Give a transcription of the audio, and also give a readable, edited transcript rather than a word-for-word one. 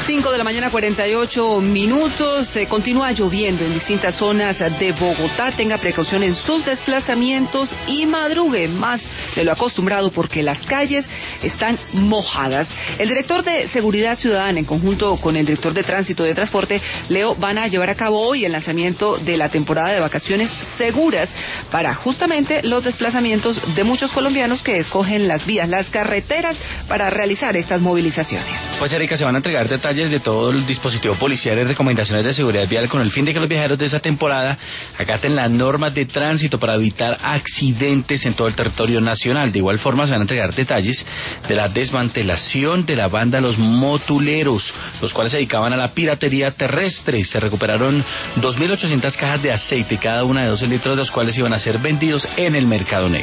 5:48 a.m. Continúa lloviendo en distintas zonas de Bogotá. Tenga precaución en sus desplazamientos y madrugue más de lo acostumbrado porque las calles están mojadas. El director de Seguridad Ciudadana, en conjunto con el director de Tránsito y de Transporte, Leo, van a llevar a cabo hoy el lanzamiento de la temporada de vacaciones seguras para justamente los desplazamientos de muchos colombianos que escogen las vías, las carreteras para realizar estas movilizaciones. Pues, Erika, se van a entregar detalles de todo el dispositivo policial y recomendaciones de seguridad vial con el fin de que los viajeros de esa temporada acaten las normas de tránsito para evitar accidentes en todo el territorio nacional. De igual forma, se van a entregar detalles de la desmantelación de la banda Los Motuleros, los cuales se dedicaban a la piratería terrestre. Se recuperaron 2.800 cajas de aceite, cada una de 12 litros, de los cuales iban a ser vendidos en el mercado negro.